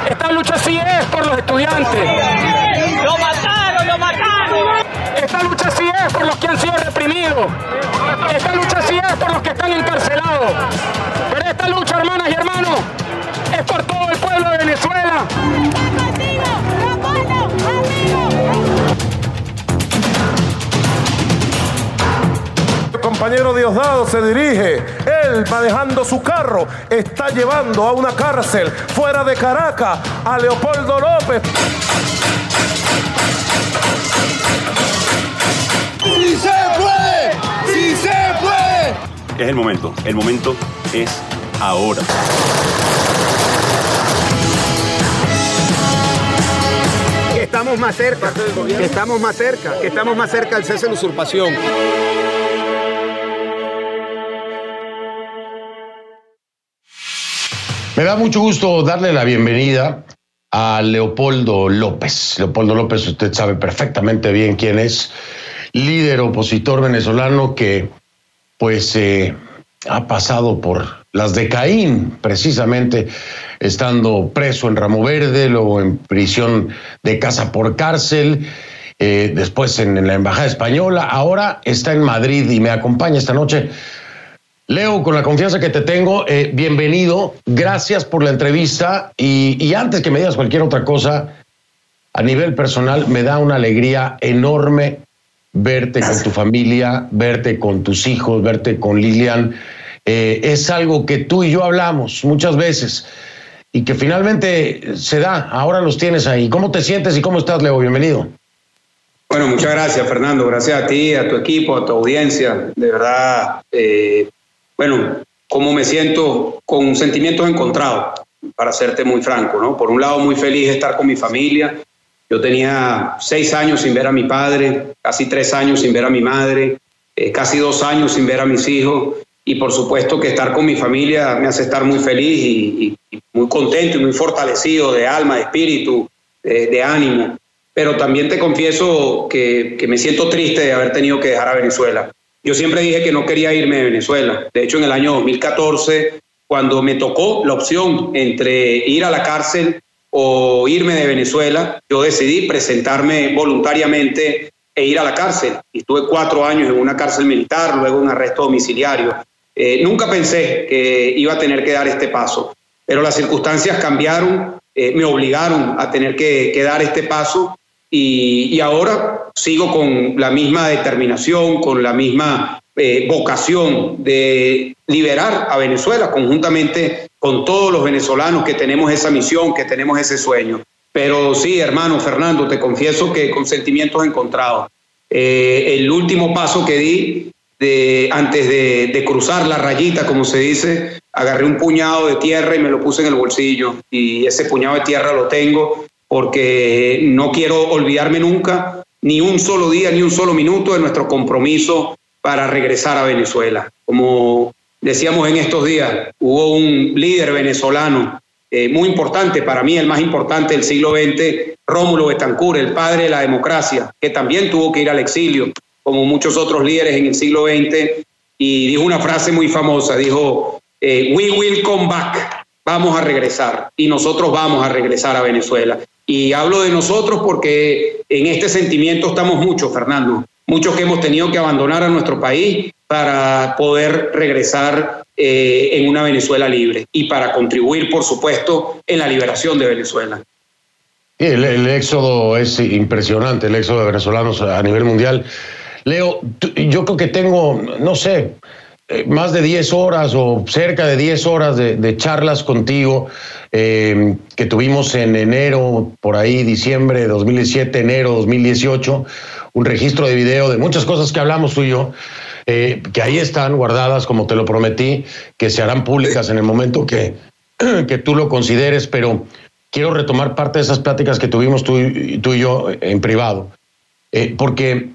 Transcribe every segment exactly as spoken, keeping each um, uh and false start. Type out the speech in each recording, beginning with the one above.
Esta lucha sí es por los estudiantes. ¡Lo mataron, lo mataron! Esta lucha sí es por los que han sido reprimidos. Esta lucha sí es por los que están encarcelados. Pero esta lucha, hermanas y hermanos, es por todo el pueblo de Venezuela. El compañero Diosdado se dirige, él manejando su carro, está llevando a una cárcel fuera de Caracas a Leopoldo López. ¡Sí se puede! ¡Sí se puede! Es el momento, el momento es ahora. Que estamos más cerca, que estamos más cerca, que estamos más cerca del cese de la usurpación. Me da mucho gusto darle la bienvenida a Leopoldo López. Leopoldo López, usted sabe perfectamente bien quién es, líder opositor venezolano que pues eh, ha pasado por las de Caín, precisamente estando preso en Ramo Verde, luego en prisión de casa por cárcel, eh, después en, en la Embajada Española, ahora está en Madrid y me acompaña esta noche. Leo, con la confianza que te tengo, eh, bienvenido, gracias por la entrevista y, y antes que me digas cualquier otra cosa, a nivel personal me da una alegría enorme verte con tu familia, verte con tus hijos, verte con Lilian. Eh, es algo que tú y yo hablamos muchas veces y que finalmente se da, ahora los tienes ahí. ¿Cómo te sientes y cómo estás, Leo? Bienvenido. Bueno, muchas gracias, Fernando, gracias a ti, a tu equipo, a tu audiencia, de verdad. Eh, Bueno, cómo me siento con sentimientos encontrados, para serte muy franco, ¿no? Por un lado, muy feliz de estar con mi familia. Yo tenía seis años sin ver a mi padre, casi tres años sin ver a mi madre, eh, casi dos años sin ver a mis hijos. Y por supuesto que estar con mi familia me hace estar muy feliz y, y, y muy contento y muy fortalecido de alma, de espíritu, de, de ánimo. Pero también te confieso que, que me siento triste de haber tenido que dejar a Venezuela. Yo siempre dije que no quería irme de Venezuela. De hecho, en el año dos mil catorce, cuando me tocó la opción entre ir a la cárcel o irme de Venezuela, yo decidí presentarme voluntariamente e ir a la cárcel. Y estuve cuatro años en una cárcel militar, luego un arresto domiciliario. Eh, nunca pensé que iba a tener que dar este paso, pero las circunstancias cambiaron, eh, me obligaron a tener que, que dar este paso. Y, y ahora sigo con la misma determinación, con la misma eh, vocación de liberar a Venezuela conjuntamente con todos los venezolanos que tenemos esa misión, que tenemos ese sueño. Pero sí, hermano Fernando, te confieso que con sentimientos encontrados. Eh, el último paso que di de, antes de, de cruzar la rayita, como se dice, agarré un puñado de tierra y me lo puse en el bolsillo. Y ese puñado de tierra lo tengo porque no quiero olvidarme nunca, ni un solo día, ni un solo minuto de nuestro compromiso para regresar a Venezuela. Como decíamos en estos días, hubo un líder venezolano eh, muy importante, para mí el más importante del siglo veinte, Rómulo Betancourt, el padre de la democracia, que también tuvo que ir al exilio, como muchos otros líderes en el siglo veinte, y dijo una frase muy famosa, dijo, eh, we will come back, vamos a regresar, y nosotros vamos a regresar a Venezuela. Y hablo de nosotros porque en este sentimiento estamos muchos, Fernando, muchos que hemos tenido que abandonar a nuestro país para poder regresar eh, en una Venezuela libre y para contribuir, por supuesto, en la liberación de Venezuela. El, el éxodo es impresionante, el éxodo de venezolanos a nivel mundial. Leo, yo creo que tengo, no sé, más de diez horas o cerca de diez horas de, de charlas contigo eh, que tuvimos en enero, por ahí diciembre de dos mil diecisiete, enero de dos mil dieciocho, un registro de video de muchas cosas que hablamos tú y yo, eh, que ahí están guardadas como te lo prometí, que se harán públicas en el momento que, que tú lo consideres, pero quiero retomar parte de esas pláticas que tuvimos tú, tú y yo en privado, eh, porque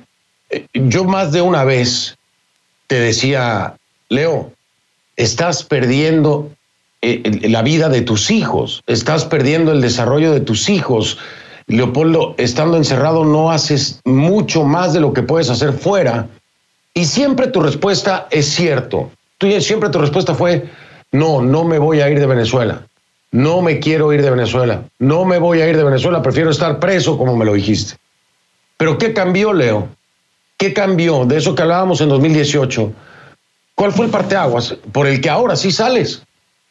yo más de una vez te decía, Leo, estás perdiendo eh, la vida de tus hijos, estás perdiendo el desarrollo de tus hijos. Leopoldo, estando encerrado no haces mucho más de lo que puedes hacer fuera. Y siempre tu respuesta es cierto. Tú, siempre tu respuesta fue, no, no me voy a ir de Venezuela. no me quiero ir de Venezuela, no me voy a ir de Venezuela, prefiero estar preso, como me lo dijiste. Pero ¿qué cambió, Leo? ¿Qué cambió de eso que hablábamos en dos mil dieciocho? ¿Cuál fue el parteaguas por el que ahora sí sales?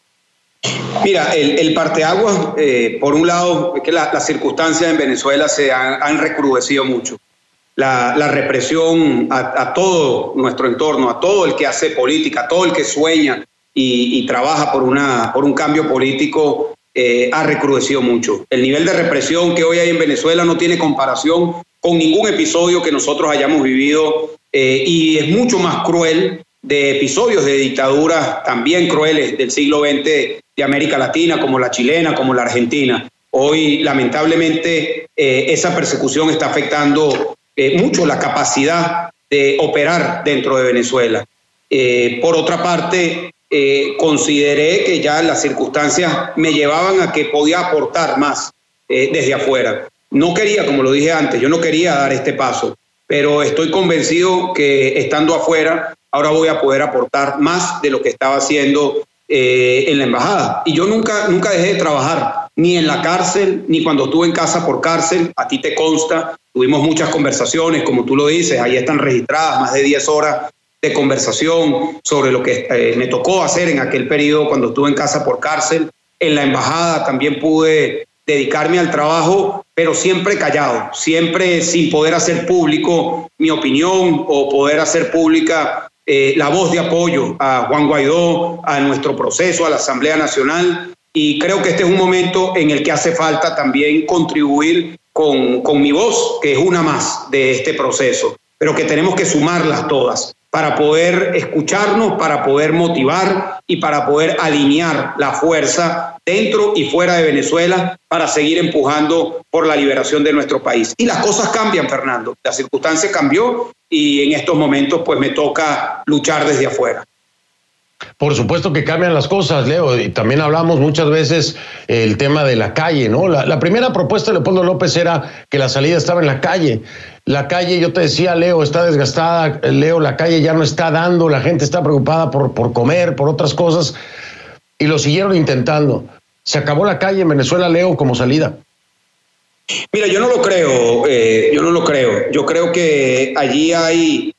Mira, el, el parteaguas, eh, por un lado, es que la, las circunstancias en Venezuela se han, han recrudecido mucho. La, la represión a, a todo nuestro entorno, a todo el que hace política, a todo el que sueña y, y trabaja por, una, por un cambio político, eh, ha recrudecido mucho. El nivel de represión que hoy hay en Venezuela no tiene comparación con ningún episodio que nosotros hayamos vivido eh, y es mucho más cruel de episodios de dictaduras también crueles del siglo veinte de América Latina, como la chilena, como la argentina. Hoy, lamentablemente, eh, esa persecución está afectando eh, mucho la capacidad de operar dentro de Venezuela. Eh, por otra parte, eh, consideré que ya las circunstancias me llevaban a que podía aportar más eh, desde afuera. No quería, como lo dije antes, yo no quería dar este paso, pero estoy convencido que estando afuera, ahora voy a poder aportar más de lo que estaba haciendo eh, en la embajada. Y yo nunca, nunca dejé de trabajar, ni en la cárcel, ni cuando estuve en casa por cárcel. A ti te consta, tuvimos muchas conversaciones, como tú lo dices, ahí están registradas más de diez horas de conversación sobre lo que eh, me tocó hacer en aquel periodo cuando estuve en casa por cárcel. En la embajada también pude dedicarme al trabajo, pero siempre callado, siempre sin poder hacer público mi opinión o poder hacer pública eh, la voz de apoyo a Juan Guaidó, a nuestro proceso, a la Asamblea Nacional. Y creo que este es un momento en el que hace falta también contribuir con, con mi voz, que es una más de este proceso, pero que tenemos que sumarlas todas para poder escucharnos, para poder motivar y para poder alinear la fuerza dentro y fuera de Venezuela para seguir empujando por la liberación de nuestro país. Y las cosas cambian, Fernando. La circunstancia cambió y en estos momentos pues me toca luchar desde afuera. Por supuesto que cambian las cosas, Leo, y también hablamos muchas veces el tema de la calle, ¿no? La, la primera propuesta de Leopoldo López era que la salida estaba en la calle. La calle, yo te decía, Leo, está desgastada, Leo, la calle ya no está dando, la gente está preocupada por, por comer, por otras cosas, y lo siguieron intentando. ¿Se acabó la calle en Venezuela, Leo, como salida? Mira, yo no lo creo, eh, yo no lo creo. Yo creo que allí hay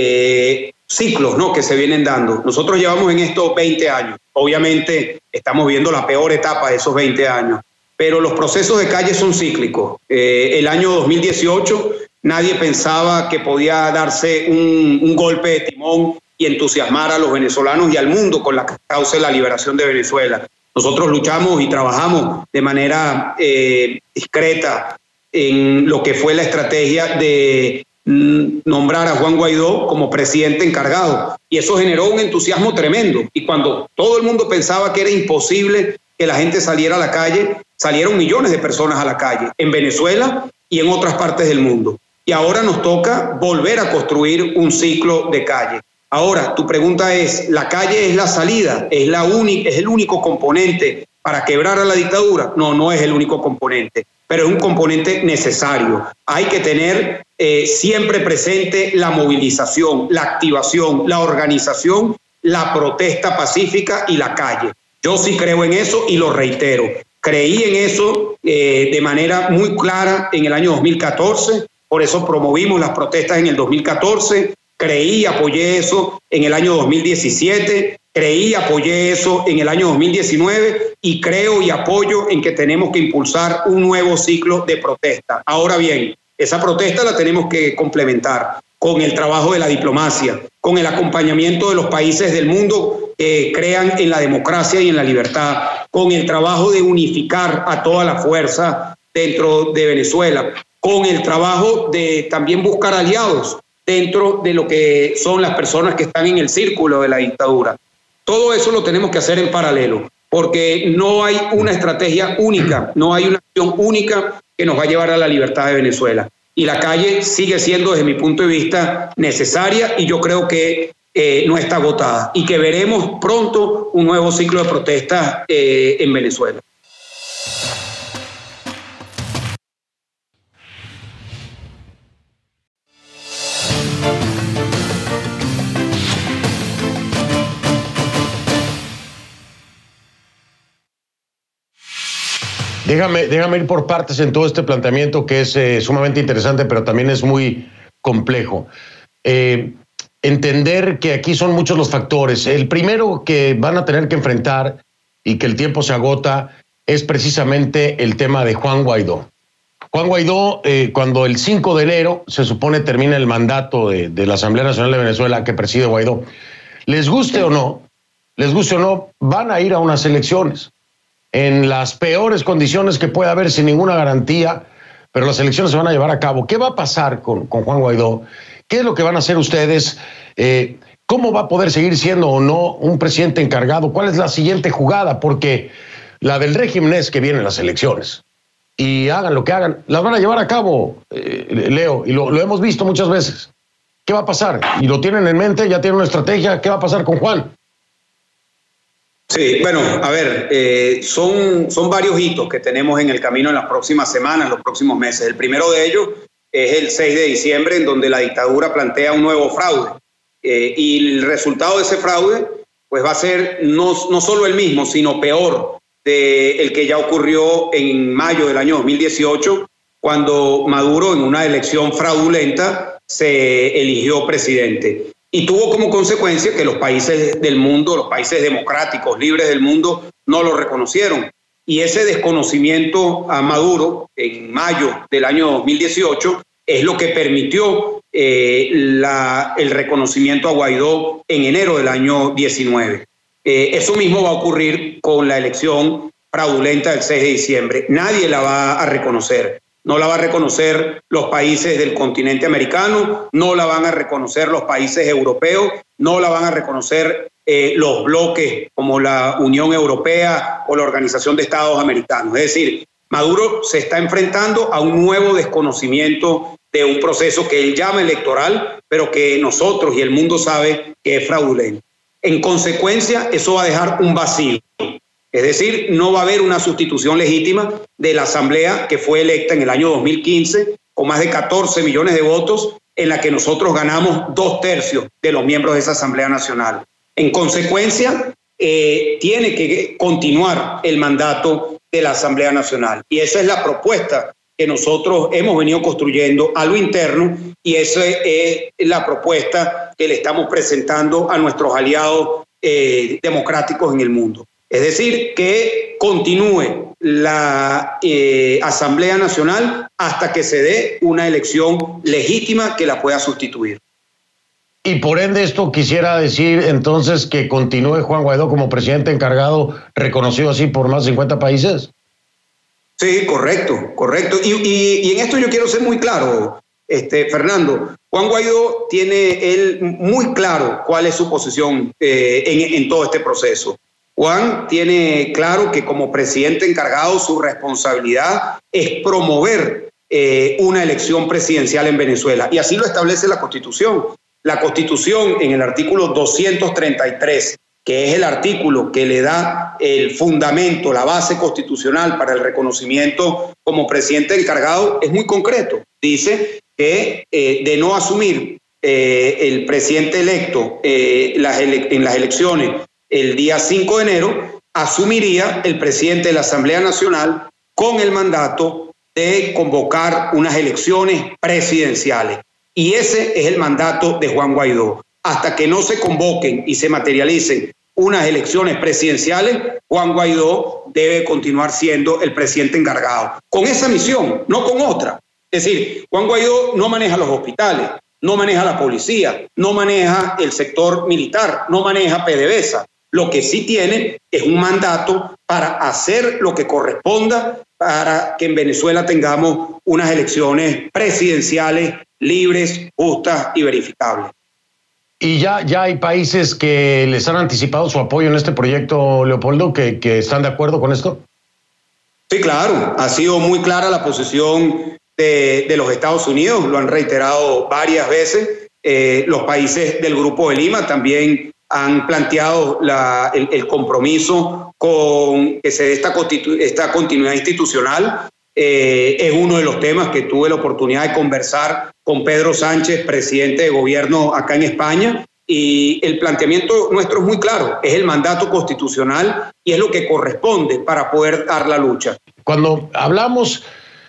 eh, ciclos, ¿no?, que se vienen dando. Nosotros llevamos en estos veinte años. Obviamente estamos viendo la peor etapa de esos veinte años, pero los procesos de calle son cíclicos. Eh, el año dos mil dieciocho nadie pensaba que podía darse un, un golpe de timón y entusiasmar a los venezolanos y al mundo con la causa de la liberación de Venezuela. Nosotros luchamos y trabajamos de manera eh, discreta en lo que fue la estrategia de nombrar a Juan Guaidó como presidente encargado, y eso generó un entusiasmo tremendo. Y cuando todo el mundo pensaba que era imposible que la gente saliera a la calle, salieron millones de personas a la calle en Venezuela y en otras partes del mundo. Y ahora nos toca volver a construir un ciclo de calle. Ahora, tu pregunta es, ¿la calle es la salida? ¿Es, la única, ¿Es el único componente para quebrar a la dictadura? No, no es el único componente, pero es un componente necesario. Hay que tener eh, siempre presente la movilización, la activación, la organización, la protesta pacífica y la calle. Yo sí creo en eso y lo reitero. Creí en eso eh, de manera muy clara en el año dos mil catorce, por eso promovimos las protestas en el dos mil catorce, creí y apoyé eso en el año dos mil diecisiete, creí y apoyé eso en el año dos mil diecinueve y creo y apoyo en que tenemos que impulsar un nuevo ciclo de protesta. Ahora bien, esa protesta la tenemos que complementar con el trabajo de la diplomacia, con el acompañamiento de los países del mundo que crean en la democracia y en la libertad, con el trabajo de unificar a toda la fuerza dentro de Venezuela, con el trabajo de también buscar aliados dentro de lo que son las personas que están en el círculo de la dictadura. Todo eso lo tenemos que hacer en paralelo, porque no hay una estrategia única, no hay una acción única que nos va a llevar a la libertad de Venezuela. Y la calle sigue siendo, desde mi punto de vista, necesaria y yo creo que eh, no está agotada y que veremos pronto un nuevo ciclo de protestas eh, en Venezuela. Déjame, déjame ir por partes en todo este planteamiento que es eh, sumamente interesante, pero también es muy complejo. Eh, entender que aquí son muchos los factores. El primero que van a tener que enfrentar y que el tiempo se agota es precisamente el tema de Juan Guaidó. Juan Guaidó, eh, cuando el cinco de enero se supone termina el mandato de, de la Asamblea Nacional de Venezuela que preside Guaidó, les guste o no, les guste o no, van a ir a unas elecciones en las peores condiciones que pueda haber, sin ninguna garantía, pero las elecciones se van a llevar a cabo. ¿Qué va a pasar con, con Juan Guaidó? ¿Qué es lo que van a hacer ustedes? Eh, ¿Cómo va a poder seguir siendo o no un presidente encargado? ¿Cuál es la siguiente jugada? Porque la del régimen es que vienen las elecciones. Y hagan lo que hagan, las van a llevar a cabo, eh, Leo, y lo, lo hemos visto muchas veces. ¿Qué va a pasar? Y lo tienen en mente, ya tienen una estrategia. ¿Qué va a pasar con Juan? Sí, bueno, a ver, eh, son, son varios hitos que tenemos en el camino en las próximas semanas, en los próximos meses. El primero de ellos es el seis de diciembre, en donde la dictadura plantea un nuevo fraude. Eh, y el resultado de ese fraude pues va a ser no, no solo el mismo, sino peor de el que ya ocurrió en mayo del año dos mil dieciocho, cuando Maduro, en una elección fraudulenta, se eligió presidente. Y tuvo como consecuencia que los países del mundo, los países democráticos, libres del mundo, no lo reconocieron. Y ese desconocimiento a Maduro en mayo del año dos mil dieciocho es lo que permitió eh, la, el reconocimiento a Guaidó en enero del año diecinueve. Eh, eso mismo va a ocurrir con la elección fraudulenta del seis de diciembre. Nadie la va a reconocer. No la va a reconocer los países del continente americano, no la van a reconocer los países europeos, no la van a reconocer eh, los bloques como la Unión Europea o la Organización de Estados Americanos. Es decir, Maduro se está enfrentando a un nuevo desconocimiento de un proceso que él llama electoral, pero que nosotros y el mundo sabe que es fraudulento. En consecuencia, eso va a dejar un vacío. Es decir, no va a haber una sustitución legítima de la Asamblea que fue electa en el año dos mil quince con más de catorce millones de votos, en la que nosotros ganamos dos tercios de los miembros de esa Asamblea Nacional. En consecuencia, eh, tiene que continuar el mandato de la Asamblea Nacional. Y esa es la propuesta que nosotros hemos venido construyendo a lo interno, y esa es la propuesta que le estamos presentando a nuestros aliados eh, democráticos en el mundo. Es decir, que continúe la eh, Asamblea Nacional hasta que se dé una elección legítima que la pueda sustituir. Y por ende esto quisiera decir entonces que continúe Juan Guaidó como presidente encargado, reconocido así por más de cincuenta países. Sí, correcto, correcto. Y, y, y en esto yo quiero ser muy claro, este, Fernando. Juan Guaidó tiene él muy claro cuál es su posición eh, en, en todo este proceso. Juan tiene claro que como presidente encargado su responsabilidad es promover eh, una elección presidencial en Venezuela, y así lo establece la Constitución. La Constitución, en el artículo doscientos treinta y tres, que es el artículo que le da el fundamento, la base constitucional para el reconocimiento como presidente encargado, es muy concreto. Dice que eh, de no asumir eh, el presidente electo eh, las ele- en las elecciones el día cinco de enero, asumiría el presidente de la Asamblea Nacional con el mandato de convocar unas elecciones presidenciales. Y ese es el mandato de Juan Guaidó. Hasta que no se convoquen y se materialicen unas elecciones presidenciales, Juan Guaidó debe continuar siendo el presidente encargado. Con esa misión, no con otra. Es decir, Juan Guaidó no maneja los hospitales, no maneja la policía, no maneja el sector militar, no maneja PDVSA. Lo que sí tiene es un mandato para hacer lo que corresponda para que en Venezuela tengamos unas elecciones presidenciales libres, justas y verificables. Y ya, ya hay países que les han anticipado su apoyo en este proyecto, Leopoldo, que, que están de acuerdo con esto. Sí, claro. Ha sido muy clara la posición de, de los Estados Unidos. Lo han reiterado varias veces. Eh, los países del Grupo de Lima también han planteado la, el, el compromiso con que se dé esta, esta continuidad institucional. Eh, es uno de los temas que tuve la oportunidad de conversar con Pedro Sánchez, presidente de gobierno acá en España, y el planteamiento nuestro es muy claro, es el mandato constitucional y es lo que corresponde para poder dar la lucha. cuando hablamos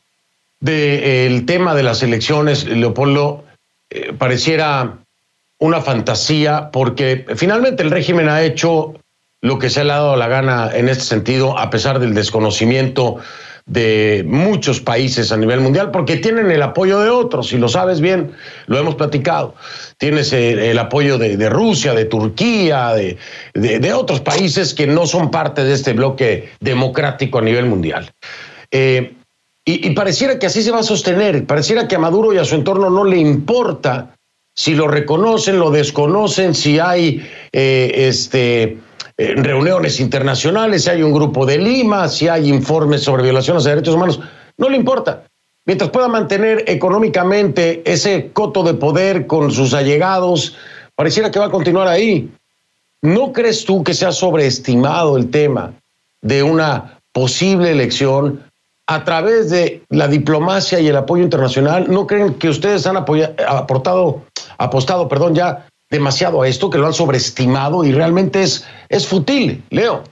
del tema de las elecciones, Leopoldo, eh, pareciera una fantasía, porque finalmente el régimen ha hecho lo que se le ha dado la gana en este sentido, a pesar del desconocimiento de muchos países a nivel mundial, porque tienen el apoyo de otros, y lo sabes bien, lo hemos platicado. Tienes el, el apoyo de, de Rusia, de Turquía, de, de, de otros países que no son parte de este bloque democrático a nivel mundial. Eh, y, y pareciera que así se va a sostener, pareciera que a Maduro y a su entorno no le importa si lo reconocen, lo desconocen, si hay eh, este... en reuniones internacionales, si hay un grupo de Lima, si hay informes sobre violaciones de derechos humanos, no le importa. Mientras pueda mantener económicamente ese coto de poder con sus allegados, pareciera que va a continuar ahí. ¿No crees tú que se ha sobreestimado el tema de una posible elección a través de la diplomacia y el apoyo internacional? ¿No creen que ustedes han apoyado, aportado, apostado, perdón, ya demasiado a esto, que lo han sobreestimado y realmente es, es fútil, Leo?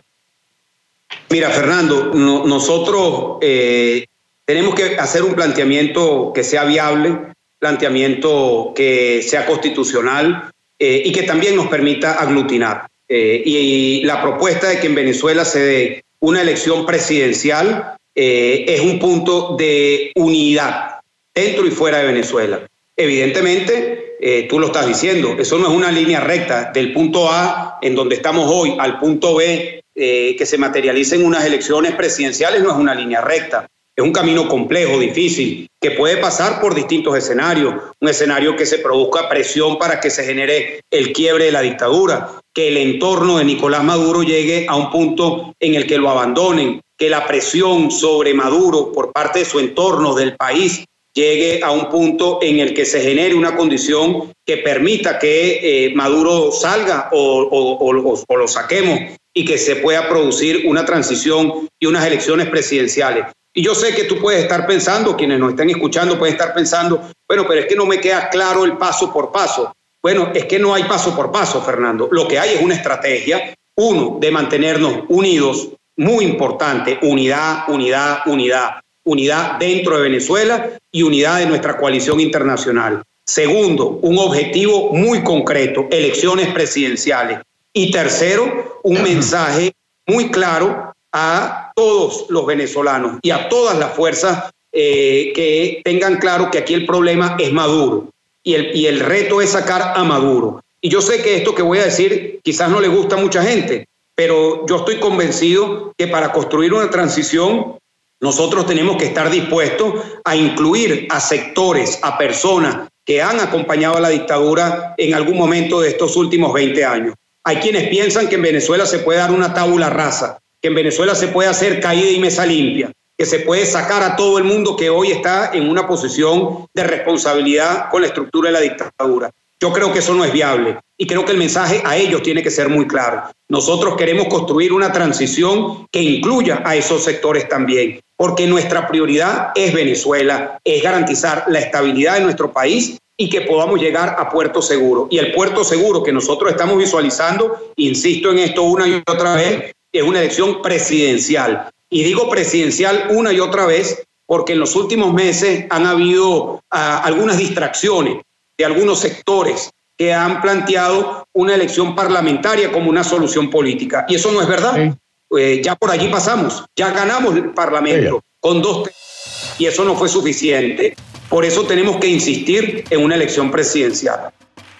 Mira, Fernando, no, nosotros eh, tenemos que hacer un planteamiento que sea viable, planteamiento que sea constitucional eh, y que también nos permita aglutinar. Eh, y, y la propuesta de que en Venezuela se dé una elección presidencial eh, es un punto de unidad dentro y fuera de Venezuela. Evidentemente, Eh, tú lo estás diciendo, eso no es una línea recta del punto A, en donde estamos hoy, al punto B, eh, que se materialicen unas elecciones presidenciales, no es una línea recta. Es un camino complejo, difícil, que puede pasar por distintos escenarios. Un escenario que se produzca presión para que se genere el quiebre de la dictadura, que el entorno de Nicolás Maduro llegue a un punto en el que lo abandonen, que la presión sobre Maduro por parte de su entorno, del país, llegue a un punto en el que se genere una condición que permita que eh, Maduro salga o, o, o, o lo saquemos y que se pueda producir una transición y unas elecciones presidenciales. Y yo sé que tú puedes estar pensando, quienes nos están escuchando pueden estar pensando, bueno, pero es que no me queda claro el paso por paso. Bueno, es que no hay paso por paso, Fernando. Lo que hay es una estrategia, uno, de mantenernos unidos, muy importante, unidad, unidad, unidad. Unidad dentro de Venezuela y unidad de nuestra coalición internacional. Segundo, un objetivo muy concreto, elecciones presidenciales. Y tercero, un mensaje muy claro a todos los venezolanos y a todas las fuerzas eh, que tengan claro que aquí el problema es Maduro y el, y el reto es sacar a Maduro. Y yo sé que esto que voy a decir quizás no le gusta a mucha gente, pero yo estoy convencido que para construir una transición nosotros tenemos que estar dispuestos a incluir a sectores, a personas que han acompañado a la dictadura en algún momento de estos últimos veinte años. Hay quienes piensan que en Venezuela se puede dar una tabula rasa, que en Venezuela se puede hacer caída y mesa limpia, que se puede sacar a todo el mundo que hoy está en una posición de responsabilidad con la estructura de la dictadura. Yo creo que eso no es viable y creo que el mensaje a ellos tiene que ser muy claro. Nosotros queremos construir una transición que incluya a esos sectores también, porque nuestra prioridad es Venezuela, es garantizar la estabilidad de nuestro país y que podamos llegar a puerto seguro. Y el puerto seguro que nosotros estamos visualizando, insisto en esto una y otra vez, es una elección presidencial. Y digo presidencial una y otra vez porque en los últimos meses han habido uh, algunas distracciones de algunos sectores que han planteado una elección parlamentaria como una solución política. Y eso no es verdad. Sí. Eh, ya por allí pasamos, ya ganamos el Parlamento sí, con dos y eso no fue suficiente. Por eso tenemos que insistir en una elección presidencial.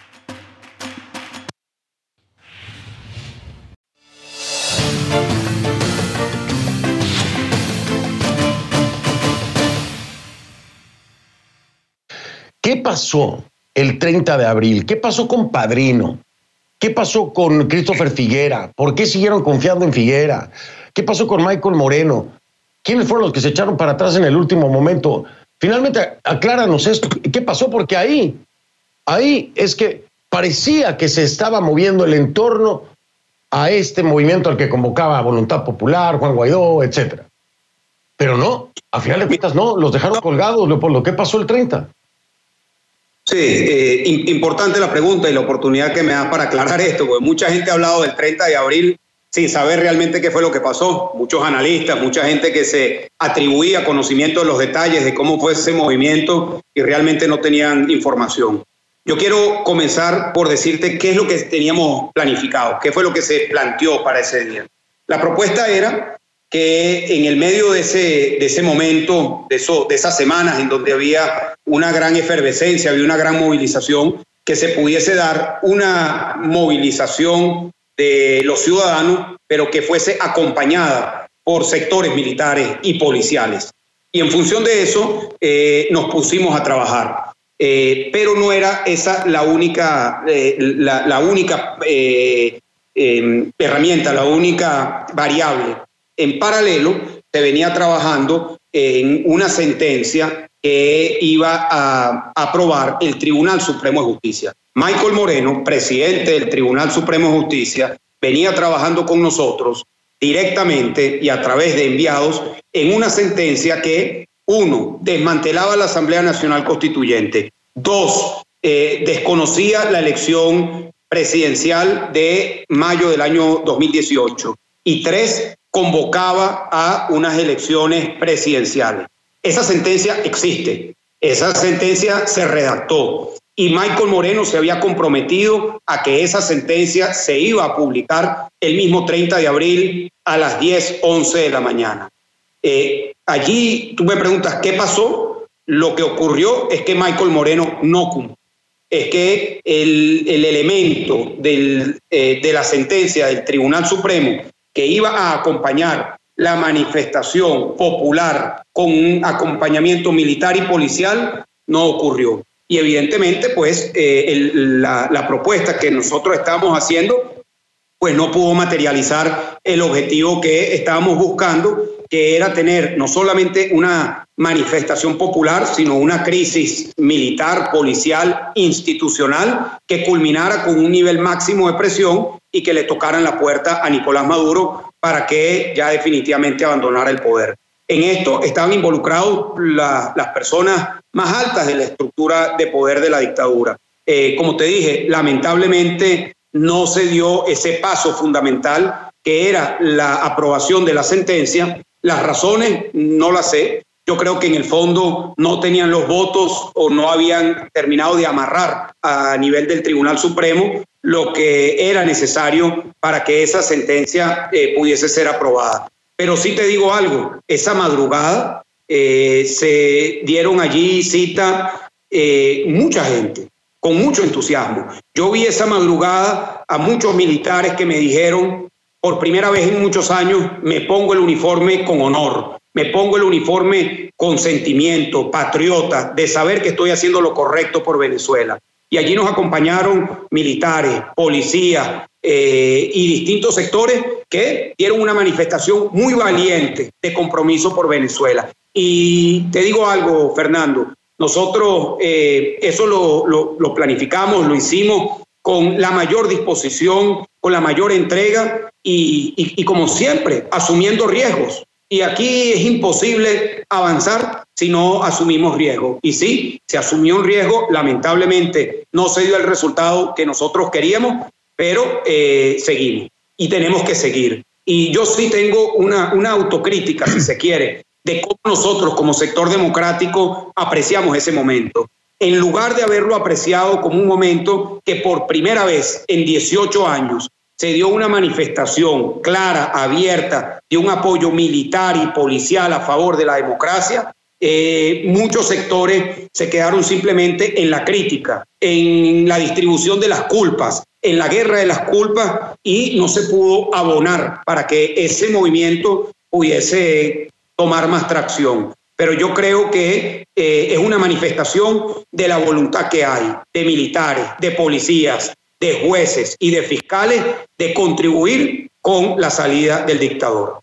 ¿Qué pasó el treinta de abril? ¿Qué pasó con Padrino? ¿Qué pasó con Christopher Figuera? ¿Por qué siguieron confiando en Figuera? ¿Qué pasó con Michael Moreno? ¿Quiénes fueron los que se echaron para atrás en el último momento? Finalmente, acláranos esto. ¿Qué pasó? Porque ahí, ahí es que parecía que se estaba moviendo el entorno a este movimiento al que convocaba Voluntad Popular, Juan Guaidó, etcétera. Pero no, a final de cuentas no, los dejaron colgados, Leopoldo. ¿Qué pasó el treinta? Sí, eh, importante la pregunta y la oportunidad que me da para aclarar esto, porque mucha gente ha hablado del treinta de abril sin saber realmente qué fue lo que pasó. Muchos analistas, mucha gente que se atribuía conocimiento de los detalles de cómo fue ese movimiento y realmente no tenían información. Yo quiero comenzar por decirte qué es lo que teníamos planificado, qué fue lo que se planteó para ese día. La propuesta era que en el medio de ese, de ese momento, de, eso, de esas semanas en donde había una gran efervescencia, había una gran movilización, que se pudiese dar una movilización de los ciudadanos, pero que fuese acompañada por sectores militares y policiales. Y en función de eso eh, nos pusimos a trabajar. Eh, pero no era esa la única, eh, la, la única eh, eh, herramienta, la única variable. En paralelo se venía trabajando en una sentencia que iba a aprobar el Tribunal Supremo de Justicia. Michael Moreno, presidente del Tribunal Supremo de Justicia, venía trabajando con nosotros directamente y a través de enviados en una sentencia que, uno, desmantelaba la Asamblea Nacional Constituyente, dos, eh, desconocía la elección presidencial de mayo del año dos mil dieciocho y tres, convocaba a unas elecciones presidenciales. Esa sentencia existe, esa sentencia se redactó y Michael Moreno se había comprometido a que esa sentencia se iba a publicar el mismo treinta de abril a las diez, once de la mañana. Eh, allí tú me preguntas, ¿qué pasó? Lo que ocurrió es que Michael Moreno no cumplió. Es que el, el elemento del, eh, de la sentencia del Tribunal Supremo que iba a acompañar la manifestación popular con un acompañamiento militar y policial no ocurrió. Y evidentemente, pues, eh, el, la, la propuesta que nosotros estábamos haciendo, pues no pudo materializar el objetivo que estábamos buscando, que era tener no solamente una manifestación popular, sino una crisis militar, policial, institucional, que culminara con un nivel máximo de presión y que le tocaran la puerta a Nicolás Maduro para que ya definitivamente abandonara el poder. En esto estaban involucrados la, las personas más altas de la estructura de poder de la dictadura. Eh, como te dije, lamentablemente no se dio ese paso fundamental que era la aprobación de la sentencia. Las razones no las sé. Yo creo que en el fondo no tenían los votos o no habían terminado de amarrar a nivel del Tribunal Supremo lo que era necesario para que esa sentencia eh, pudiese ser aprobada. Pero sí te digo algo, esa madrugada eh, se dieron allí cita eh, mucha gente, con mucho entusiasmo. Yo vi esa madrugada a muchos militares que me dijeron, por primera vez en muchos años, me pongo el uniforme con honor, me pongo el uniforme con sentimiento, patriota, de saber que estoy haciendo lo correcto por Venezuela. Y allí nos acompañaron militares, policías eh, y distintos sectores que dieron una manifestación muy valiente de compromiso por Venezuela. Y te digo algo, Fernando, nosotros eh, eso lo, lo, lo planificamos, lo hicimos con la mayor disposición, con la mayor entrega y, y, y como siempre, asumiendo riesgos. Y aquí es imposible avanzar si no asumimos riesgo. Y sí, se asumió un riesgo, lamentablemente no se dio el resultado que nosotros queríamos, pero eh, seguimos y tenemos que seguir. Y yo sí tengo una, una autocrítica, si se quiere, de cómo nosotros como sector democrático apreciamos ese momento. En lugar de haberlo apreciado como un momento que por primera vez en dieciocho años se dio una manifestación clara, abierta, de un apoyo militar y policial a favor de la democracia, eh, muchos sectores se quedaron simplemente en la crítica, en la distribución de las culpas, en la guerra de las culpas, y no se pudo abonar para que ese movimiento pudiese tomar más tracción. Pero yo creo que eh, es una manifestación de la voluntad que hay de militares, de policías, de jueces y de fiscales de contribuir con la salida del dictador.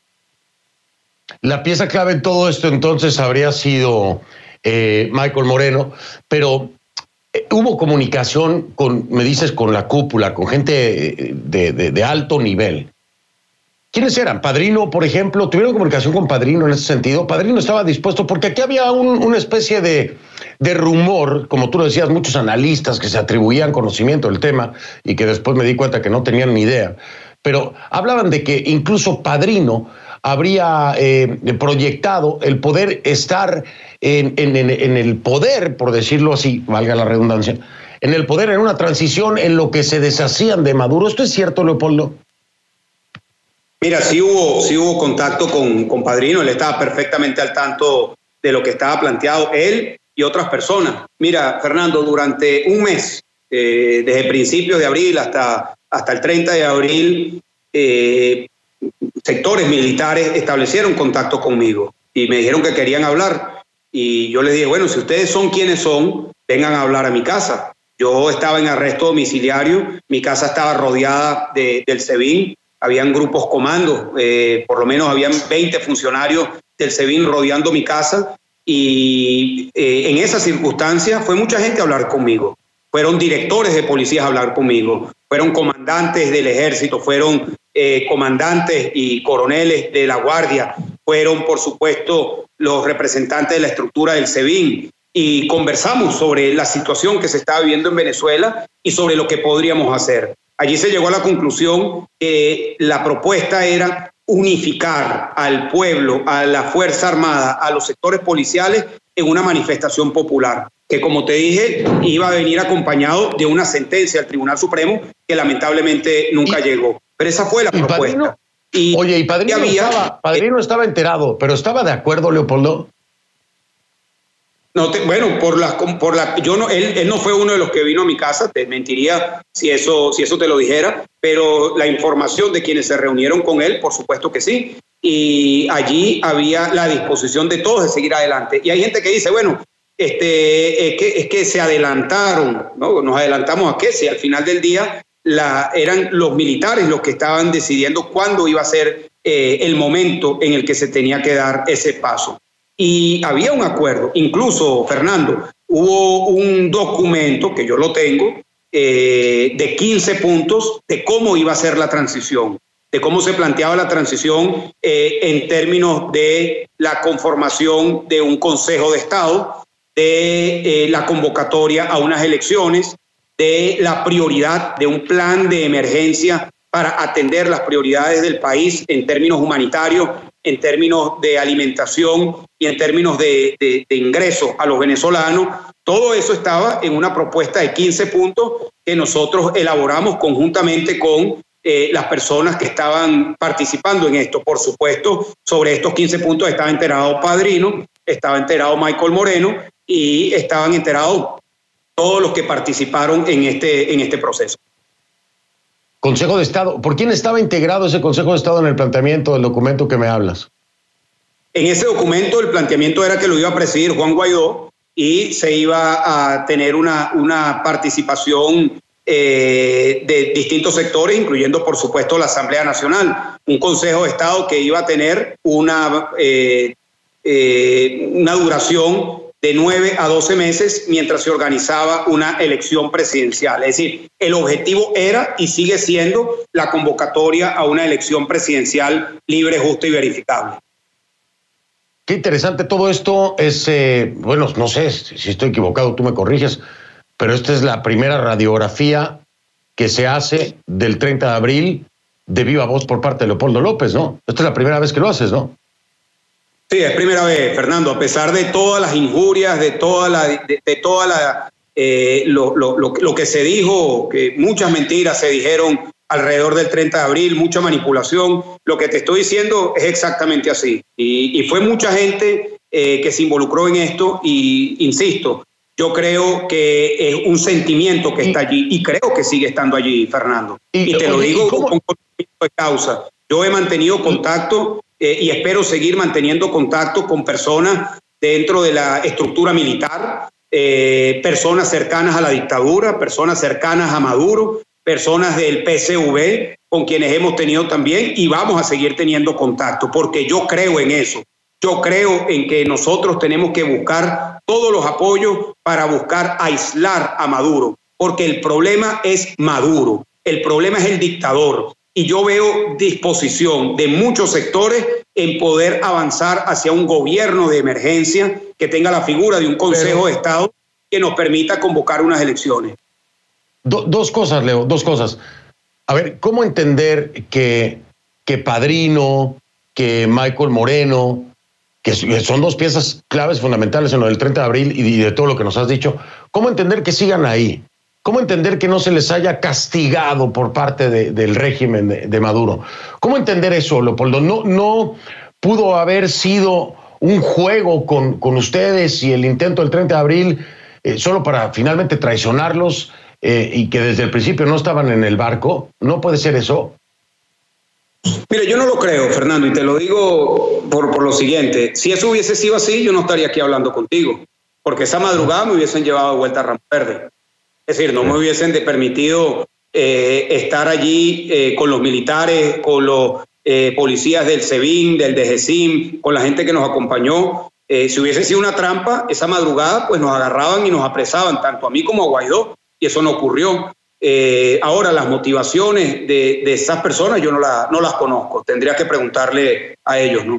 La pieza clave en todo esto entonces habría sido eh, Michael Moreno, pero eh, hubo comunicación con, me dices, con la cúpula, con gente de, de, de alto nivel. ¿Quiénes eran? Padrino, por ejemplo, ¿tuvieron comunicación con Padrino en ese sentido? Padrino estaba dispuesto, porque aquí había un, una especie de, de rumor, como tú lo decías, muchos analistas que se atribuían conocimiento del tema y que después me di cuenta que no tenían ni idea. pero hablaban de que incluso Padrino habría eh, proyectado el poder estar en, en, en, en el poder, por decirlo así, valga la redundancia, en el poder en una transición en lo que se deshacían de Maduro. ¿Esto es cierto, Leopoldo? Mira, sí hubo, sí hubo contacto con, con Padrino, él estaba perfectamente al tanto de lo que estaba planteado, él y otras personas. Mira, Fernando, durante un mes, eh, desde principios de abril hasta, hasta el treinta de abril, eh, sectores militares establecieron contacto conmigo y me dijeron que querían hablar. Y yo les dije, bueno, si ustedes son quienes son, vengan a hablar a mi casa. Yo estaba en arresto domiciliario, mi casa estaba rodeada de, del SEBIN, habían grupos comandos, eh, por lo menos habían veinte funcionarios del SEBIN rodeando mi casa y eh, en esa circunstancia fue mucha gente a hablar conmigo. Fueron directores de policías a hablar conmigo, fueron comandantes del ejército, fueron eh, comandantes y coroneles de la Guardia, fueron por supuesto los representantes de la estructura del SEBIN y conversamos sobre la situación que se estaba viviendo en Venezuela y sobre lo que podríamos hacer. Allí se llegó a la conclusión que la propuesta era unificar al pueblo, a la Fuerza Armada, a los sectores policiales en una manifestación popular, que como te dije, iba a venir acompañado de una sentencia del Tribunal Supremo que lamentablemente nunca y, llegó. Pero esa fue la y propuesta. Padrino, y, oye, y Padrino, y había, estaba, Padrino estaba enterado, pero ¿estaba de acuerdo, Leopoldo? No te, bueno, por la, por la, yo no, él, él no fue uno de los que vino a mi casa, te mentiría si eso, si eso te lo dijera, pero la información de quienes se reunieron con él, por supuesto que sí, y allí había la disposición de todos de seguir adelante. Y hay gente que dice, bueno, este, es, que, es que se adelantaron, ¿no? Nos adelantamos a qué, si al final del día la, eran los militares los que estaban decidiendo cuándo iba a ser eh, el momento en el que se tenía que dar ese paso. Y había un acuerdo, incluso, Fernando, hubo un documento, que yo lo tengo, eh, de quince puntos de cómo iba a ser la transición, de cómo se planteaba la transición eh, en términos de la conformación de un Consejo de Estado, de eh, la convocatoria a unas elecciones, de la prioridad de un plan de emergencia para atender las prioridades del país en términos humanitarios, en términos de alimentación y en términos de, de, de ingresos a los venezolanos. Todo eso estaba en una propuesta de quince puntos que nosotros elaboramos conjuntamente con eh, las personas que estaban participando en esto. Por supuesto, sobre estos quince puntos estaba enterado Padrino, estaba enterado Michael Moreno y estaban enterados todos los que participaron en este, en este proceso. Consejo de Estado. ¿Por quién estaba integrado ese Consejo de Estado en el planteamiento del documento que me hablas? En ese documento el planteamiento era que lo iba a presidir Juan Guaidó y se iba a tener una, una participación eh, de distintos sectores, incluyendo por supuesto la Asamblea Nacional. Un Consejo de Estado que iba a tener una, eh, eh, una duración de nueve a doce meses mientras se organizaba una elección presidencial. Es decir, el objetivo era y sigue siendo la convocatoria a una elección presidencial libre, justa y verificable. Qué interesante todo esto. Es, eh, bueno, no sé si estoy equivocado, tú me corriges, pero esta es la primera radiografía que se hace del treinta de abril de viva voz por parte de Leopoldo López, ¿no? Esta es la primera vez que lo haces, ¿no? Sí, es primera vez, Fernando, a pesar de todas las injurias, de toda la, de, de toda la, eh, lo, lo, lo, lo que se dijo, que muchas mentiras se dijeron alrededor del treinta de abril, mucha manipulación, lo que te estoy diciendo es exactamente así. Y, y fue mucha gente eh, que se involucró en esto y, insisto, yo creo que es un sentimiento que está allí y creo que sigue estando allí, Fernando. Y, y te lo digo con conocimiento de causa. Yo he mantenido contacto Eh, y espero seguir manteniendo contacto con personas dentro de la estructura militar, eh, personas cercanas a la dictadura, personas cercanas a Maduro, personas del P S V, con quienes hemos tenido también y vamos a seguir teniendo contacto, porque yo creo en eso. Yo creo en que nosotros tenemos que buscar todos los apoyos para buscar aislar a Maduro, porque el problema es Maduro, el problema es el dictador. Y yo veo disposición de muchos sectores en poder avanzar hacia un gobierno de emergencia que tenga la figura de un Consejo Pero, de Estado que nos permita convocar unas elecciones. Do, dos cosas, Leo, dos cosas. a ver, ¿cómo entender que, que Padrino, que Michael Moreno, que son dos piezas claves fundamentales en lo del treinta de abril y de todo lo que nos has dicho, cómo entender que sigan ahí? ¿Cómo entender que no se les haya castigado por parte de, del régimen de, de Maduro? ¿Cómo entender eso, Leopoldo? ¿No, no pudo haber sido un juego con, con ustedes y el intento del treinta de abril eh, solo para finalmente traicionarlos eh, y que desde el principio no estaban en el barco? ¿No puede ser eso? Mira, yo no lo creo, Fernando, y te lo digo por, por lo siguiente. Si eso hubiese sido así, yo no estaría aquí hablando contigo, porque esa madrugada me hubiesen llevado de vuelta a Ramo Verde. Es decir, no me hubiesen permitido eh, estar allí eh, con los militares, con los eh, policías del SEBIN, del D G C I M, con la gente que nos acompañó. Eh, si hubiese sido una trampa, esa madrugada pues nos agarraban y nos apresaban, tanto a mí como a Guaidó, y eso no ocurrió. Eh, ahora, las motivaciones de, de esas personas yo no, la, no las conozco. Tendría que preguntarle a ellos, ¿no?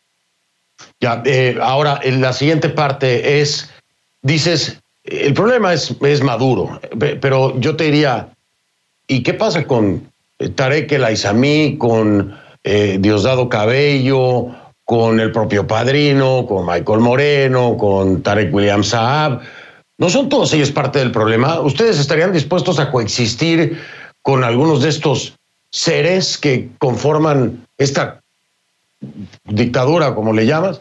Ya, eh, ahora, en la siguiente parte es, dices... El problema es, es Maduro, pero yo te diría, ¿y qué pasa con Tarek El Aizami, con eh, Diosdado Cabello, con el propio Padrino, con Michael Moreno, con Tarek William Saab? ¿No son todos ellos parte del problema? ¿Ustedes estarían dispuestos a coexistir con algunos de estos seres que conforman esta dictadura, como le llamas?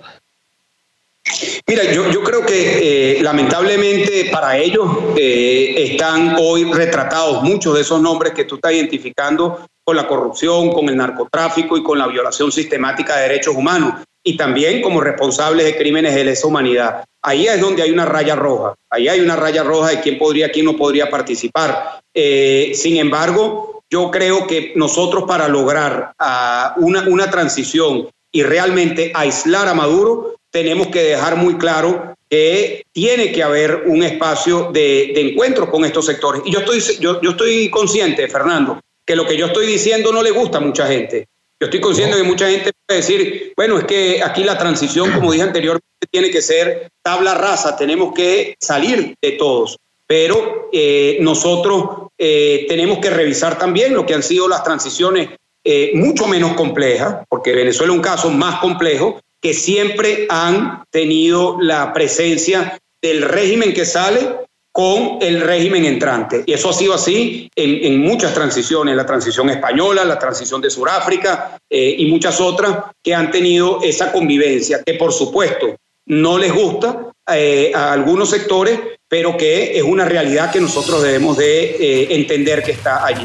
Mira, yo, yo creo que eh, lamentablemente para ellos eh, están hoy retratados muchos de esos nombres que tú estás identificando con la corrupción, con el narcotráfico y con la violación sistemática de derechos humanos, y también como responsables de crímenes de lesa humanidad. Ahí es donde hay una raya roja, ahí hay una raya roja de quién podría, quién no podría participar. Eh, sin embargo, yo creo que nosotros para lograr uh, una, una transición y realmente aislar a Maduro, tenemos que dejar muy claro que tiene que haber un espacio de, de encuentro con estos sectores. Y yo estoy, yo, yo estoy consciente, Fernando, que lo que yo estoy diciendo no le gusta a mucha gente. Yo estoy consciente de que mucha gente puede decir, bueno, es que aquí la transición, como dije anteriormente, tiene que ser tabla rasa, tenemos que salir de todos. Pero eh, nosotros eh, tenemos que revisar también lo que han sido las transiciones eh, mucho menos complejas, porque Venezuela es un caso más complejo, que siempre han tenido la presencia del régimen que sale con el régimen entrante. Y eso ha sido así en, en muchas transiciones, la transición española, la transición de Sudáfrica eh, y muchas otras que han tenido esa convivencia, que por supuesto no les gusta eh, a algunos sectores, pero que es una realidad que nosotros debemos de eh, entender que está allí.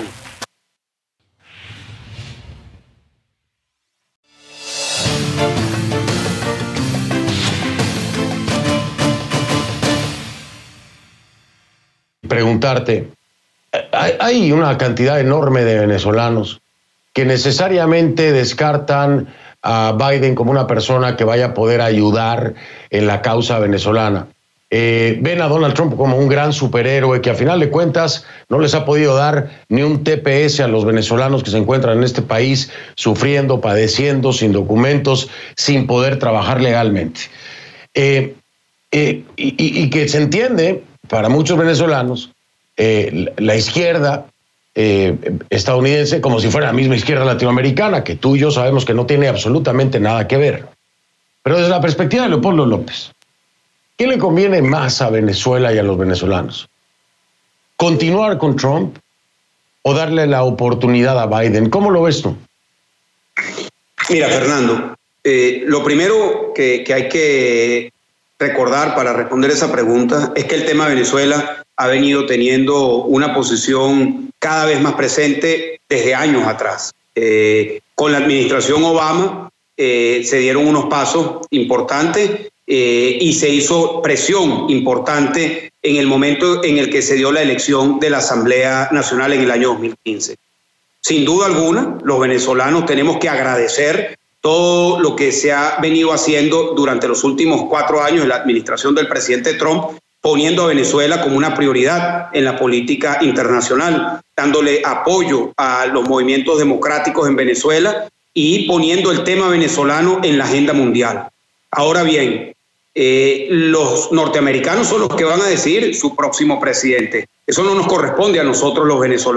Preguntarte, hay una cantidad enorme de venezolanos que necesariamente descartan a Biden como una persona que vaya a poder ayudar en la causa venezolana. Eh, ven a Donald Trump como un gran superhéroe que a final de cuentas no les ha podido dar ni un T P S a los venezolanos que se encuentran en este país sufriendo, padeciendo, sin documentos, sin poder trabajar legalmente. Eh, eh, y, y que se entiende... Para muchos venezolanos, eh, la izquierda eh, estadounidense, como si fuera la misma izquierda latinoamericana, que tú y yo sabemos que no tiene absolutamente nada que ver. Pero desde la perspectiva de Leopoldo López, ¿qué le conviene más a Venezuela y a los venezolanos? ¿Continuar con Trump o darle la oportunidad a Biden? ¿Cómo lo ves tú? Mira, Fernando, eh, lo primero que, que hay que recordar para responder esa pregunta es que el tema de Venezuela ha venido teniendo una posición cada vez más presente desde años atrás. Eh, con la administración Obama eh, se dieron unos pasos importantes eh, y se hizo presión importante en el momento en el que se dio la elección de la Asamblea Nacional en el año dos mil quince. Sin duda alguna, los venezolanos tenemos que agradecer todo lo que se ha venido haciendo durante los últimos cuatro años en la administración del presidente Trump, poniendo a Venezuela como una prioridad en la política internacional, dándole apoyo a los movimientos democráticos en Venezuela y poniendo el tema venezolano en la agenda mundial. Ahora bien, eh, los norteamericanos son los que van a decidir su próximo presidente. Eso no nos corresponde a nosotros los venezolanos.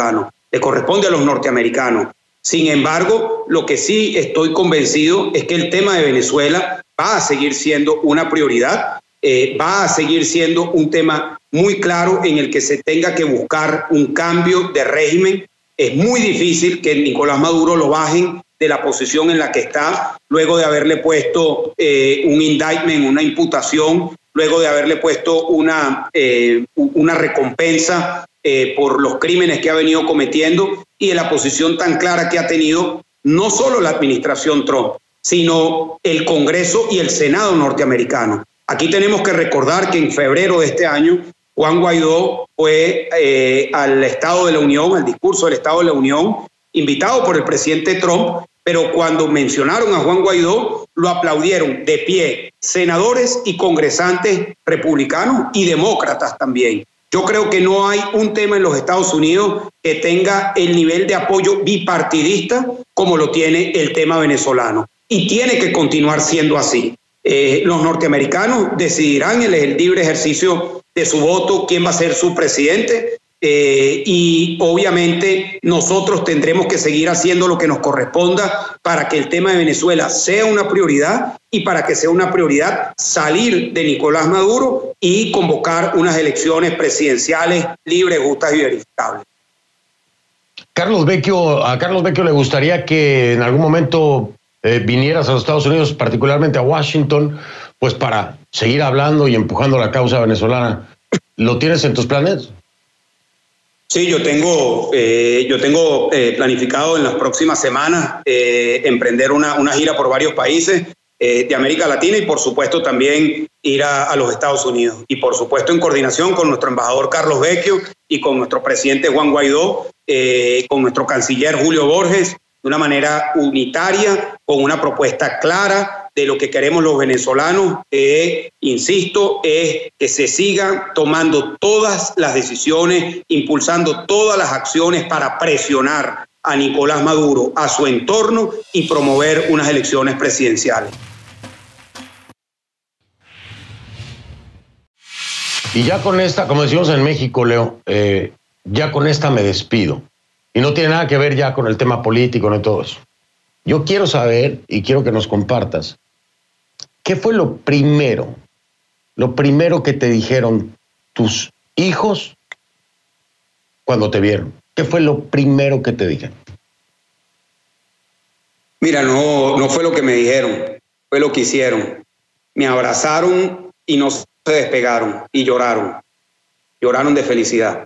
le corresponde a los norteamericanos. Sin embargo, lo que sí estoy convencido es que el tema de Venezuela va a seguir siendo una prioridad, eh, va a seguir siendo un tema muy claro en el que se tenga que buscar un cambio de régimen. Es muy difícil que Nicolás Maduro lo bajen de la posición en la que está, luego de haberle puesto eh, un indictment, una imputación, luego de haberle puesto una, eh, una recompensa eh, por los crímenes que ha venido cometiendo y de la posición tan clara que ha tenido no solo la administración Trump, sino el Congreso y el Senado norteamericano. Aquí tenemos que recordar que en febrero de este año Juan Guaidó fue eh, al Estado de la Unión, al discurso del Estado de la Unión, invitado por el presidente Trump, pero cuando mencionaron a Juan Guaidó, lo aplaudieron de pie senadores y congresantes republicanos y demócratas también. Yo creo que no hay un tema en los Estados Unidos que tenga el nivel de apoyo bipartidista como lo tiene el tema venezolano. Y tiene que continuar siendo así. Eh, los norteamericanos decidirán en el libre ejercicio de su voto quién va a ser su presidente. Eh, y obviamente nosotros tendremos que seguir haciendo lo que nos corresponda para que el tema de Venezuela sea una prioridad y para que sea una prioridad salir de Nicolás Maduro y convocar unas elecciones presidenciales libres, justas y verificables. Carlos Vecchio, a Carlos Vecchio le gustaría que en algún momento eh, vinieras a los Estados Unidos, particularmente a Washington, pues para seguir hablando y empujando la causa venezolana. ¿Lo tienes en tus planes? Sí, yo tengo, eh, yo tengo eh, planificado en las próximas semanas eh, emprender una, una gira por varios países eh, de América Latina y por supuesto también ir a, a los Estados Unidos. Y por supuesto en coordinación con nuestro embajador Carlos Vecchio y con nuestro presidente Juan Guaidó, eh, con nuestro canciller Julio Borges, de una manera unitaria, con una propuesta clara de lo que queremos los venezolanos, que, insisto, es que se sigan tomando todas las decisiones, impulsando todas las acciones para presionar a Nicolás Maduro, a su entorno y promover unas elecciones presidenciales. Y ya con esta, como decimos en México, Leo, eh, ya con esta me despido. Y no tiene nada que ver ya con el tema político, no todo eso. Yo quiero saber y quiero que nos compartas, ¿qué fue lo primero, lo primero que te dijeron tus hijos cuando te vieron? ¿Qué fue lo primero que te dijeron? Mira, no, no fue lo que me dijeron, fue lo que hicieron. Me abrazaron y no se despegaron y lloraron. Lloraron de felicidad.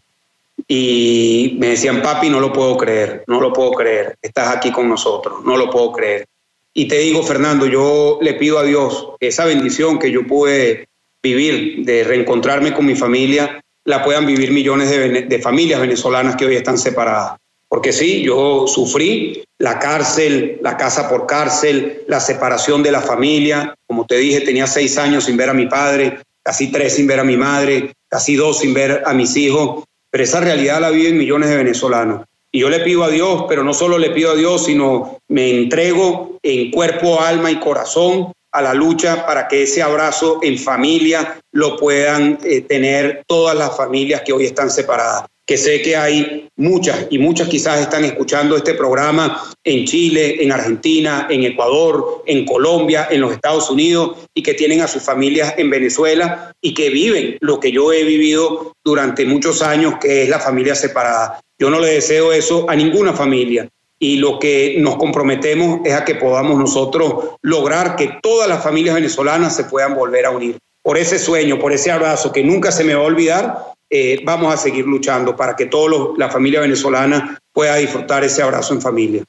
Y me decían, papi, no lo puedo creer, no lo puedo creer. Estás aquí con nosotros, no lo puedo creer. Y te digo, Fernando, yo le pido a Dios que esa bendición que yo pude vivir de reencontrarme con mi familia, la puedan vivir millones de, de familias venezolanas que hoy están separadas. Porque sí, yo sufrí la cárcel, la casa por cárcel, la separación de la familia. Como te dije, tenía seis años sin ver a mi padre, casi tres sin ver a mi madre, casi dos sin ver a mis hijos. Pero esa realidad la viven millones de venezolanos. Y yo le pido a Dios, pero no solo le pido a Dios, sino me entrego en cuerpo, alma y corazón a la lucha para que ese abrazo en familia lo puedan eh, tener todas las familias que hoy están separadas. Que sé que hay muchas y muchas quizás están escuchando este programa en Chile, en Argentina, en Ecuador, en Colombia, en los Estados Unidos y que tienen a sus familias en Venezuela y que viven lo que yo he vivido durante muchos años, que es la familia separada. Yo no le deseo eso a ninguna familia y lo que nos comprometemos es a que podamos nosotros lograr que todas las familias venezolanas se puedan volver a unir. Por ese sueño, por ese abrazo que nunca se me va a olvidar, eh, vamos a seguir luchando para que toda la familia venezolana pueda disfrutar ese abrazo en familia.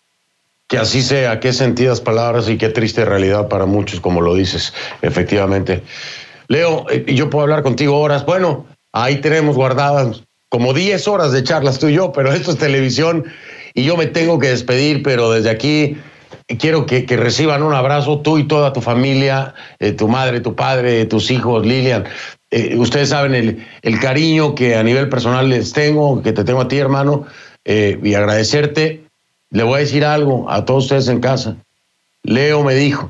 Que así sea, qué sentidas palabras y qué triste realidad para muchos, como lo dices, efectivamente. Leo, yo puedo hablar contigo horas. Bueno, ahí tenemos guardadas como diez horas de charlas tú y yo, pero esto es televisión y yo me tengo que despedir, pero desde aquí quiero que, que reciban un abrazo tú y toda tu familia, eh, tu madre, tu padre, tus hijos, Lilian. Eh, ustedes saben el, el cariño que a nivel personal les tengo, que te tengo a ti, hermano, eh, y agradecerte. Le voy a decir algo a todos ustedes en casa. Leo me dijo,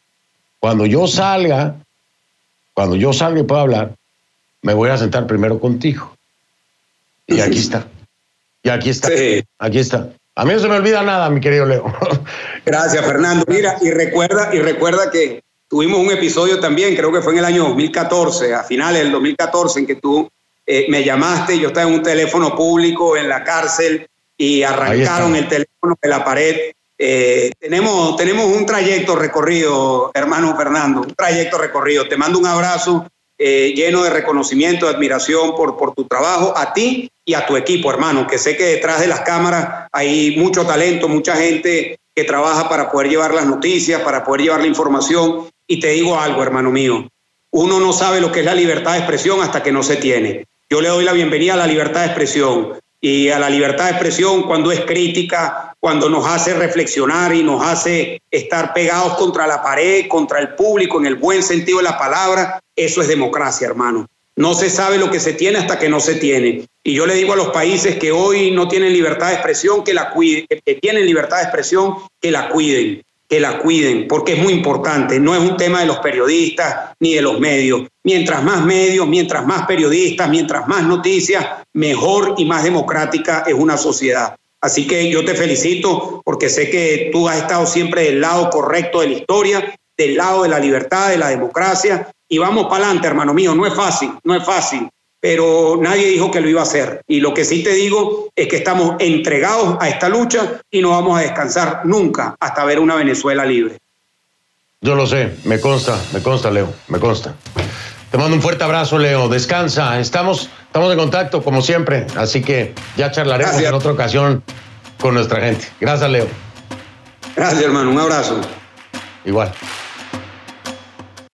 cuando yo salga, cuando yo salga y pueda hablar, me voy a sentar primero contigo. Y aquí está. Y aquí está, Sí. aquí está. A mí no se me olvida nada, mi querido Leo. Gracias, Fernando. Mira, y recuerda, y recuerda que tuvimos un episodio también, creo que fue en el año dos mil catorce, a finales del dos mil catorce, en que tú eh, me llamaste, yo estaba en un teléfono público en la cárcel y arrancaron el teléfono de la pared. Eh, tenemos, tenemos un trayecto recorrido, hermano Fernando, un trayecto recorrido. Te mando un abrazo eh, lleno de reconocimiento, de admiración por, por tu trabajo, a ti y a tu equipo, hermano, que sé que detrás de las cámaras hay mucho talento, mucha gente que trabaja para poder llevar las noticias, para poder llevar la información. Y te digo algo, hermano mío, uno no sabe lo que es la libertad de expresión hasta que no se tiene. Yo le doy la bienvenida a la libertad de expresión y a la libertad de expresión cuando es crítica, cuando nos hace reflexionar y nos hace estar pegados contra la pared, contra el público, en el buen sentido de la palabra. Eso es democracia, hermano. No se sabe lo que se tiene hasta que no se tiene. Y yo le digo a los países que hoy no tienen libertad de expresión, que la cuiden, que tienen libertad de expresión, que la cuiden, que la cuiden, porque es muy importante. No es un tema de los periodistas ni de los medios. Mientras más medios, mientras más periodistas, mientras más noticias, mejor y más democrática es una sociedad. Así que yo te felicito porque sé que tú has estado siempre del lado correcto de la historia, del lado de la libertad, de la democracia. Y vamos para adelante, hermano mío. No es fácil, no es fácil, pero nadie dijo que lo iba a hacer. Y lo que sí te digo es que estamos entregados a esta lucha y no vamos a descansar nunca hasta ver una Venezuela libre. Yo lo sé, me consta, me consta, Leo, me consta. Te mando un fuerte abrazo, Leo. Descansa. Estamos, estamos en contacto, como siempre. Así que ya charlaremos Gracias. en otra ocasión con nuestra gente. Gracias, Leo. Gracias, hermano. Un abrazo. Igual.